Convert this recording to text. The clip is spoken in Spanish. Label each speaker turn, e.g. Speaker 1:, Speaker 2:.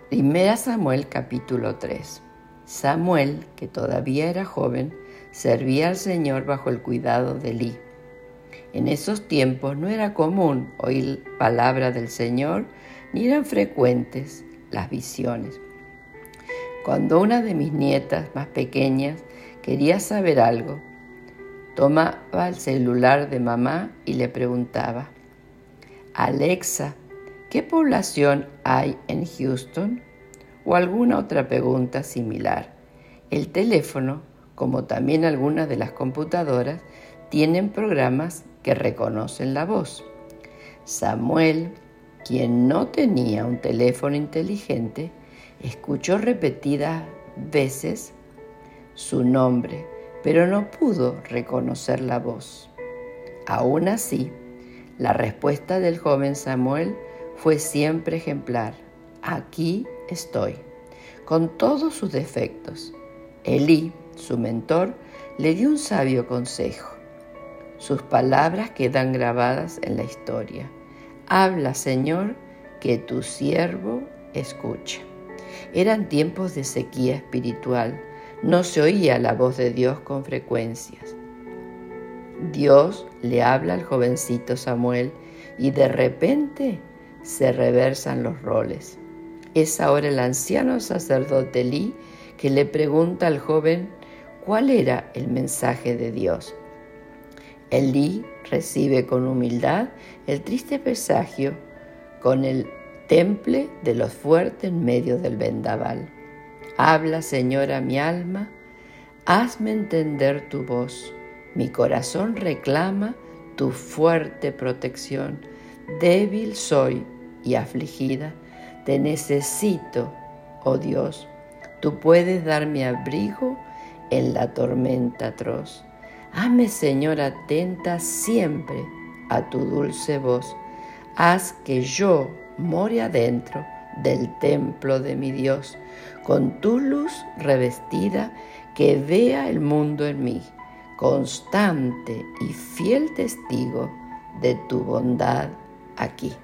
Speaker 1: Primera Samuel capítulo 3. Samuel, que todavía era joven, servía al Señor bajo el cuidado de Elí. En esos tiempos no era común oír palabra del Señor, ni eran frecuentes las visiones. Cuando una de mis nietas más pequeñas quería saber algo, tomaba el celular de mamá y le preguntaba: Alexa, ¿qué población hay en Houston? O alguna otra pregunta similar. El teléfono, como también algunas de las computadoras, tienen programas que reconocen la voz. Samuel, quien no tenía un teléfono inteligente, escuchó repetidas veces su nombre, pero no pudo reconocer la voz. Aún así, la respuesta del joven Samuel fue siempre ejemplar: aquí estoy, con todos sus defectos. Elí, su mentor, le dio un sabio consejo. Sus palabras quedan grabadas en la historia. Habla, Señor, que tu siervo escucha. Eran tiempos de sequía espiritual. No se oía la voz de Dios con frecuencias. Dios le habla al jovencito Samuel y de repente se reversan los roles. Es ahora el anciano sacerdote Elí que le pregunta al joven cuál era el mensaje de Dios. Elí recibe con humildad el triste presagio con el temple de los fuertes en medio del vendaval. Habla, Señor, a mi alma, hazme entender tu voz. Mi corazón reclama tu fuerte protección. Débil soy y afligida, te necesito, oh Dios. Tú puedes darme abrigo en la tormenta atroz. Hazme, Señor, atenta siempre a tu dulce voz. Haz que yo more adentro del templo de mi Dios, con tu luz revestida, que vea el mundo en mí, constante y fiel testigo de tu bondad aquí.